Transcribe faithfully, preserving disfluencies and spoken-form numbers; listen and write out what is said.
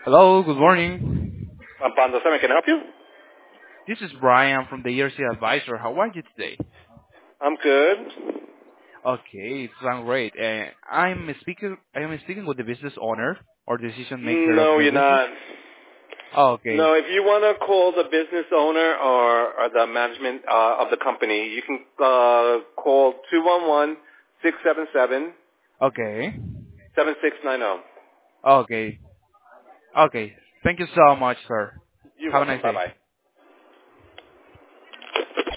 Hello, good morning. I'm Pando Seven. Can I help you? This is Brian from the E R C Advisor. How are you today? I'm good. Okay, it's going great. Uh, I'm speaking. I am speaking with the business owner or decision maker of No, your you're business. not. Oh, okay. No, if you want to call the business owner or, or the management uh, of the company, you can uh, call two one one, six seven seven, Okay. seven six nine zero. Okay. Okay. Thank you so much, sir. You're Have a nice welcome. day. Bye-bye.